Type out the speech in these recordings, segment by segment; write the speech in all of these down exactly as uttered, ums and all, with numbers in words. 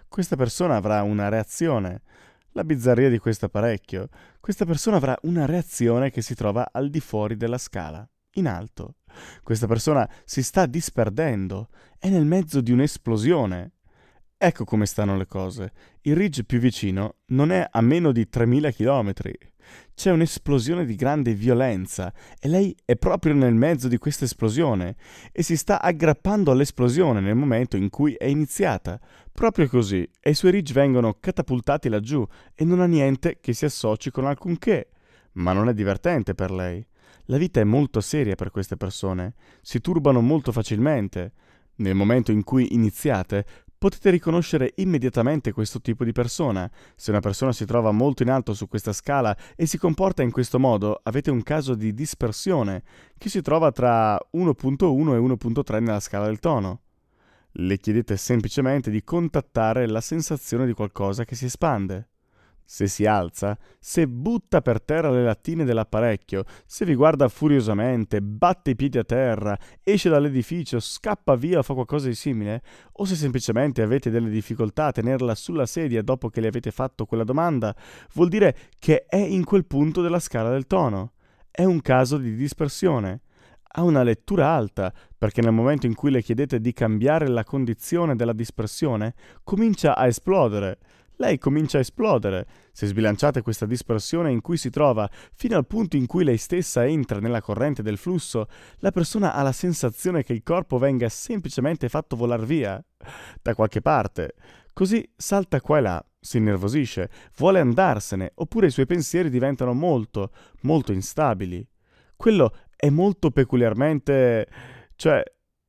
questa persona avrà una reazione. La bizzarria di questo apparecchio, questa persona avrà una reazione che si trova al di fuori della scala, in alto. Questa persona si sta disperdendo, è nel mezzo di un'esplosione. Ecco come stanno le cose. Il ridge più vicino non è a meno di tremila chilometri. C'è un'esplosione di grande violenza e lei è proprio nel mezzo di questa esplosione e si sta aggrappando all'esplosione nel momento in cui è iniziata. Proprio così, e i suoi ridge vengono catapultati laggiù e non ha niente che si associ con alcunché. Ma non è divertente per lei. La vita è molto seria per queste persone, si turbano molto facilmente. Nel momento in cui iniziate, potete riconoscere immediatamente questo tipo di persona. Se una persona si trova molto in alto su questa scala e si comporta in questo modo, avete un caso di dispersione che si trova tra uno virgola uno e uno virgola tre nella scala del tono. Le chiedete semplicemente di contattare la sensazione di qualcosa che si espande. Se si alza, se butta per terra le lattine dell'apparecchio, se vi guarda furiosamente, batte i piedi a terra, esce dall'edificio, scappa via o fa qualcosa di simile, o se semplicemente avete delle difficoltà a tenerla sulla sedia dopo che le avete fatto quella domanda, vuol dire che è in quel punto della scala del tono. È un caso di dispersione. Ha una lettura alta, perché nel momento in cui le chiedete di cambiare la condizione della dispersione, comincia a esplodere. Lei comincia a esplodere. Se sbilanciate questa dispersione in cui si trova fino al punto in cui lei stessa entra nella corrente del flusso, la persona ha la sensazione che il corpo venga semplicemente fatto volar via da qualche parte. Così salta qua e là, si innervosisce, vuole andarsene, oppure i suoi pensieri diventano molto, molto instabili. Quello è molto peculiarmente, cioè,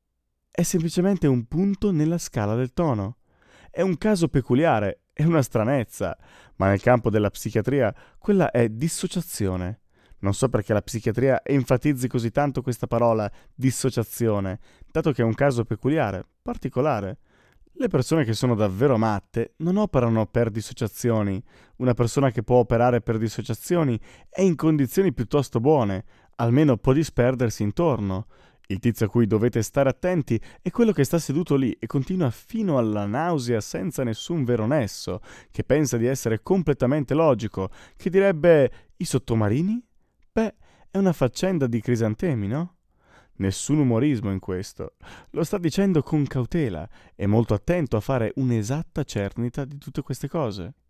è semplicemente un punto nella scala del tono. È un caso peculiare, è una stranezza, ma nel campo della psichiatria quella è dissociazione. Non so perché la psichiatria enfatizzi così tanto questa parola dissociazione, dato che è un caso peculiare, particolare. Le persone che sono davvero matte non operano per dissociazioni. Una persona che può operare per dissociazioni è in condizioni piuttosto buone, almeno può disperdersi intorno. Il tizio a cui dovete stare attenti è quello che sta seduto lì e continua fino alla nausea senza nessun vero nesso, che pensa di essere completamente logico, che direbbe «I sottomarini?» Beh, è una faccenda di crisantemi, no? Nessun umorismo in questo. Lo sta dicendo con cautela, è molto attento a fare un'esatta cernita di tutte queste cose.